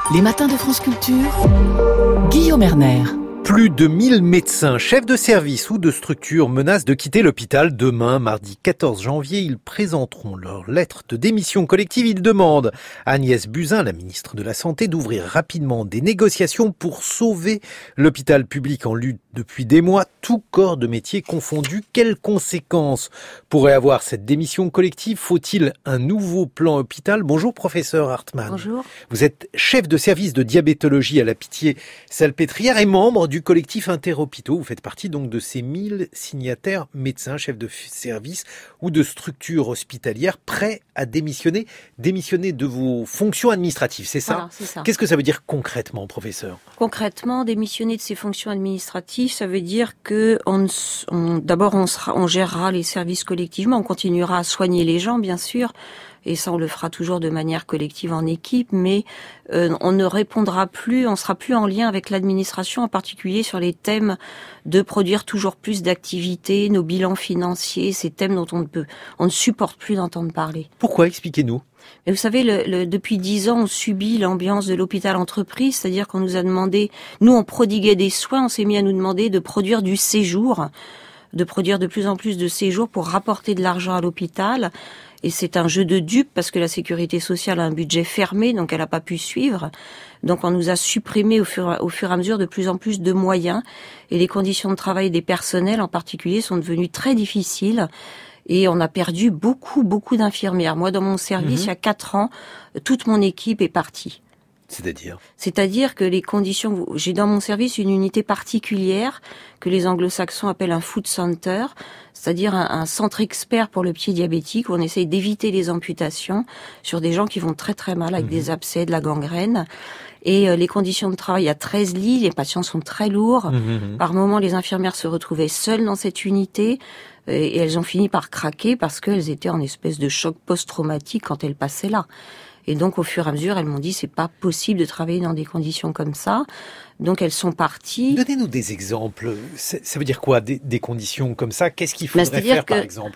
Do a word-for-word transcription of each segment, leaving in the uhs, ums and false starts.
Les matins de France Culture, Guillaume Erner. Plus de mille médecins, chefs de service ou de structure menacent de quitter l'hôpital. Demain, mardi quatorze janvier, ils présenteront leur lettre de démission collective. Ils demandent à Agnès Buzyn, la ministre de la Santé, d'ouvrir rapidement des négociations pour sauver l'hôpital public en lutte depuis des mois, tout corps de métier confondu. Quelles conséquences pourrait avoir cette démission collective? Faut-il un nouveau plan hôpital? Bonjour professeur Hartmann. Bonjour. Vous êtes chef de service de diabétologie à la Pitié-Salpêtrière et membre du collectif Interhôpitaux. Vous faites partie donc de ces mille signataires, médecins, chefs de service ou de structures hospitalières prêts à démissionner, démissionner de vos fonctions administratives, c'est ça? Voilà, c'est ça. Qu'est-ce que ça veut dire concrètement, professeur? Concrètement, démissionner de ses fonctions administratives, ça veut dire que on, on, d'abord on, sera, on gérera les services collectivement, on continuera à soigner les gens, bien sûr. Et ça, on le fera toujours de manière collective en équipe, mais euh, on ne répondra plus, on sera plus en lien avec l'administration, en particulier sur les thèmes de produire toujours plus d'activités, nos bilans financiers, ces thèmes dont on ne peut, on ne supporte plus d'entendre parler. Pourquoi? Expliquez-nous. Mais vous savez, le, le, depuis dix ans, on subit l'ambiance de l'hôpital-entreprise, c'est-à-dire qu'on nous a demandé, nous on prodiguait des soins, on s'est mis à nous demander de produire du séjour, de produire de plus en plus de séjours pour rapporter de l'argent à l'hôpital. Et c'est un jeu de dupes parce que la sécurité sociale a un budget fermé, donc elle n'a pas pu suivre. Donc on nous a supprimé au fur, au fur et à mesure de plus en plus de moyens. Et les conditions de travail des personnels en particulier sont devenues très difficiles. Et on a perdu beaucoup, beaucoup d'infirmières. Moi, dans mon service, mmh. il y a quatre ans, toute mon équipe est partie. C'est-à-dire C'est-à-dire que les conditions... J'ai dans mon service une unité particulière que les anglo-saxons appellent un food center, c'est-à-dire un, un centre expert pour le pied diabétique où on essaye d'éviter les amputations sur des gens qui vont très très mal avec mmh. des abcès, de la gangrène. Et euh, les conditions de travail, il y a treize lits, les patients sont très lourds. Mmh. Par moments, les infirmières se retrouvaient seules dans cette unité et elles ont fini par craquer parce qu'elles étaient en espèce de choc post-traumatique quand elles passaient là. Et donc, au fur et à mesure, elles m'ont dit, c'est pas possible de travailler dans des conditions comme ça. Donc, elles sont parties. Donnez-nous des exemples. Ça veut dire quoi, des, des conditions comme ça? Qu'est-ce qu'il faudrait ben, faire, par exemple?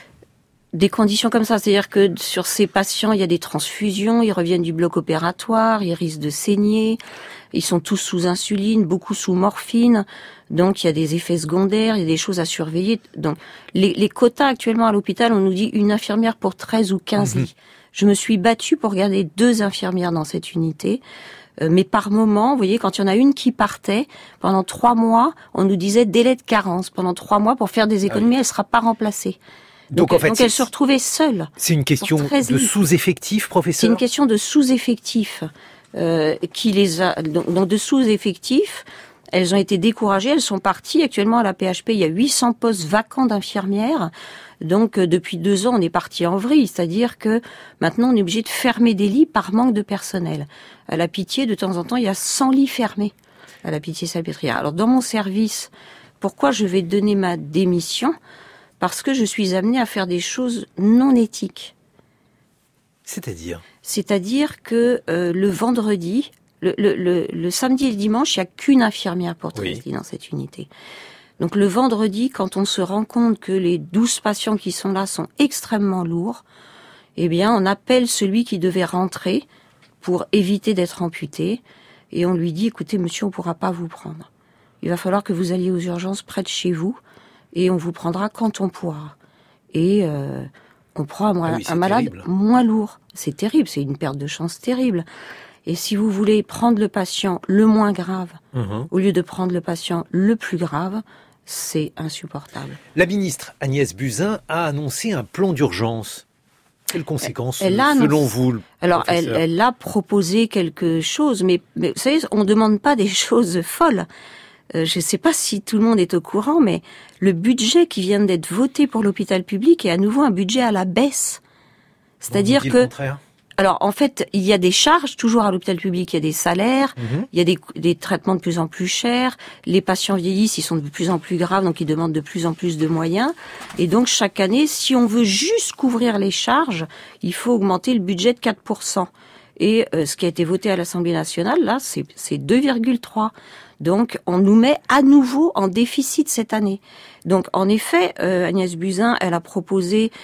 Des conditions comme ça, c'est-à-dire que sur ces patients, il y a des transfusions, ils reviennent du bloc opératoire, ils risquent de saigner, ils sont tous sous insuline, beaucoup sous morphine, donc il y a des effets secondaires, il y a des choses à surveiller. Donc, les, les quotas actuellement à l'hôpital, on nous dit une infirmière pour treize ou quinze mmh. lits. Je me suis battue pour garder deux infirmières dans cette unité. Euh, mais par moment, vous voyez, quand il y en a une qui partait, pendant trois mois, on nous disait délai de carence. Pendant trois mois, pour faire des économies, ah oui. elle ne sera pas remplacée. Donc, donc, en fait, donc elle se retrouvait seule. C'est une question de sous-effectif, professeur? C'est une question de sous-effectif. Euh, qui les a, donc, donc de sous-effectif, elles ont été découragées, elles sont parties. Actuellement, à la P H P, il y a huit cents postes vacants d'infirmières. Donc, euh, depuis deux ans, on est parti en vrille. C'est-à-dire que maintenant, on est obligé de fermer des lits par manque de personnel. À la Pitié, de temps en temps, il y a cent lits fermés à la Pitié-Salpêtrière. Alors, dans mon service, pourquoi je vais donner ma démission? Parce que je suis amenée à faire des choses non éthiques. C'est-à-dire? C'est-à-dire que euh, le vendredi, le, le, le, le samedi et le dimanche, il n'y a qu'une infirmière pour treize lits dans cette unité. Donc le vendredi, quand on se rend compte que les douze patients qui sont là sont extrêmement lourds, eh bien on appelle celui qui devait rentrer pour éviter d'être amputé et on lui dit, écoutez monsieur, on ne pourra pas vous prendre. Il va falloir que vous alliez aux urgences près de chez vous et on vous prendra quand on pourra. Et euh, on prend un, ah oui, un malade terrible. moins lourd. C'est terrible, c'est une perte de chance terrible. Et si vous voulez prendre le patient le moins grave, mmh. au lieu de prendre le patient le plus grave, c'est insupportable. La ministre Agnès Buzyn a annoncé un plan d'urgence. Quelles conséquences, elle, elle selon annoncé... vous, le Alors, elle, elle a proposé quelque chose, mais, mais vous savez, on ne demande pas des choses folles. Euh, je ne sais pas si tout le monde est au courant, mais le budget qui vient d'être voté pour l'hôpital public est à nouveau un budget à la baisse. C'est-à-dire que... Le contraire. Alors, en fait, il y a des charges, toujours à l'hôpital public, il y a des salaires, mmh. il y a des, des traitements de plus en plus chers, les patients vieillissent, ils sont de plus en plus graves, donc ils demandent de plus en plus de moyens. Et donc, chaque année, si on veut juste couvrir les charges, il faut augmenter le budget de quatre pour cent. Et euh, ce qui a été voté à l'Assemblée nationale, là, c'est, c'est deux virgule trois. Donc, on nous met à nouveau en déficit cette année. Donc, en effet, euh, Agnès Buzyn, elle a proposé...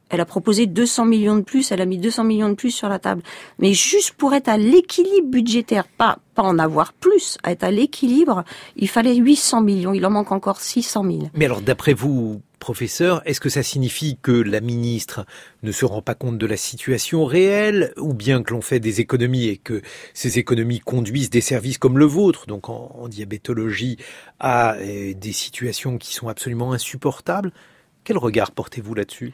Elle a proposé deux cents millions de plus, elle a mis deux cents millions de plus sur la table. Mais juste pour être à l'équilibre budgétaire, pas, pas en avoir plus, à être à l'équilibre, il fallait huit cents millions, il en manque encore six cent mille. Mais alors, d'après vous, professeur, est-ce que ça signifie que la ministre ne se rend pas compte de la situation réelle, ou bien que l'on fait des économies et que ces économies conduisent des services comme le vôtre, donc en, en diabétologie, à euh, des situations qui sont absolument insupportables? Quel regard portez-vous là-dessus?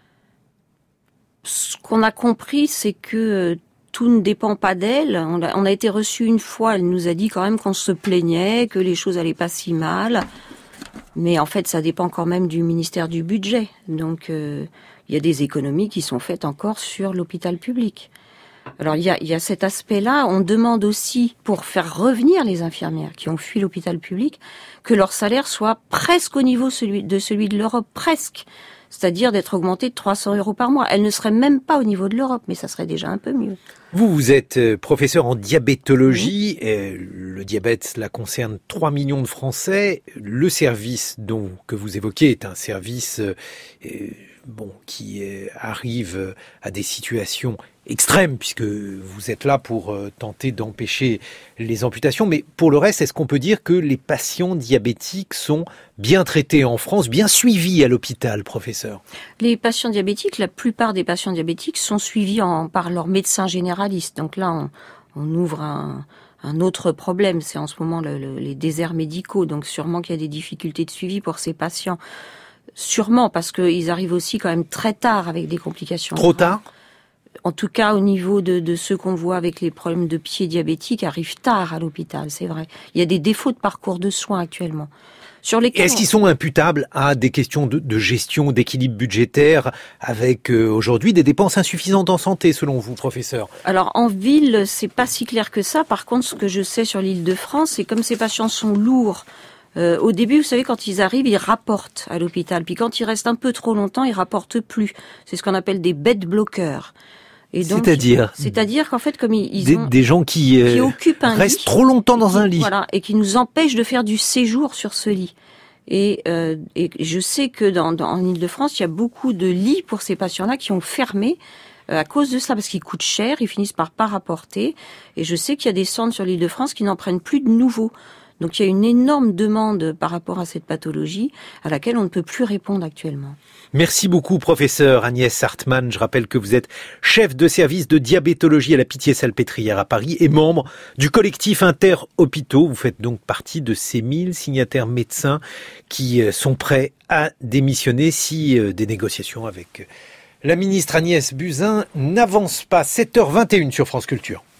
Ce qu'on a compris, c'est que tout ne dépend pas d'elle. On a, on a été reçu une fois, elle nous a dit quand même qu'on se plaignait, que les choses allaient pas si mal. Mais en fait, ça dépend quand même du ministère du Budget. Donc, euh, il y a des économies qui sont faites encore sur l'hôpital public. Alors, il y a, il y a cet aspect-là. On demande aussi, pour faire revenir les infirmières qui ont fui l'hôpital public, que leur salaire soit presque au niveau celui, de celui de l'Europe, presque. C'est-à-dire d'être augmenté de trois cents euros par mois. Elle ne serait même pas au niveau de l'Europe, mais ça serait déjà un peu mieux. Vous, vous êtes professeur en diabétologie. Oui. Et le diabète, cela concerne trois millions de Français. Le service dont, que vous évoquez est un service euh, bon, qui euh, arrive à des situations extrêmes, puisque vous êtes là pour euh, tenter d'empêcher les amputations. Mais pour le reste, est-ce qu'on peut dire que les patients diabétiques sont bien traités en France, bien suivis à l'hôpital, professeur? Les patients diabétiques, la plupart des patients diabétiques sont suivis en, par leur médecin généraliste. Donc là, on, on ouvre un, un autre problème. C'est en ce moment le, le, les déserts médicaux. Donc sûrement qu'il y a des difficultés de suivi pour ces patients. Sûrement, parce qu'ils arrivent aussi quand même très tard avec des complications. Trop tard? En tout cas, au niveau de, de ceux qu'on voit avec les problèmes de pieds diabétiques, arrivent tard à l'hôpital, c'est vrai. Il y a des défauts de parcours de soins actuellement. Sur lesquels Est-ce qu'ils sont imputables à des questions de, de gestion, d'équilibre budgétaire, avec euh, aujourd'hui des dépenses insuffisantes en santé, selon vous, professeur? Alors, en ville, c'est pas si clair que ça. Par contre, ce que je sais sur l'Île-de-France, c'est comme ces patients sont lourds, Euh, au début, vous savez, quand ils arrivent, ils rapportent à l'hôpital. Puis quand ils restent un peu trop longtemps, ils rapportent plus. C'est ce qu'on appelle des bed blockers. Et donc, c'est-à-dire C'est-à-dire qu'en fait, comme ils, ils des, ont... Des gens qui, euh, qui occupent un restent lit, trop longtemps dans qui, un lit. Voilà, et qui nous empêchent de faire du séjour sur ce lit. Et, euh, et je sais que dans, dans, en Île-de-France, il y a beaucoup de lits pour ces patients-là qui ont fermé euh, à cause de ça, parce qu'ils coûtent cher, ils finissent par pas rapporter. Et je sais qu'il y a des centres sur l'Île-de-France qui n'en prennent plus de nouveaux. Donc il y a une énorme demande par rapport à cette pathologie à laquelle on ne peut plus répondre actuellement. Merci beaucoup, professeur Agnès Hartmann. Je rappelle que vous êtes chef de service de diabétologie à la Pitié-Salpêtrière à Paris et membre du collectif Inter-Hôpitaux. Vous faites donc partie de ces mille signataires médecins qui sont prêts à démissionner si des négociations avec la ministre Agnès Buzyn n'avancent pas. sept heures vingt et une sur France Culture.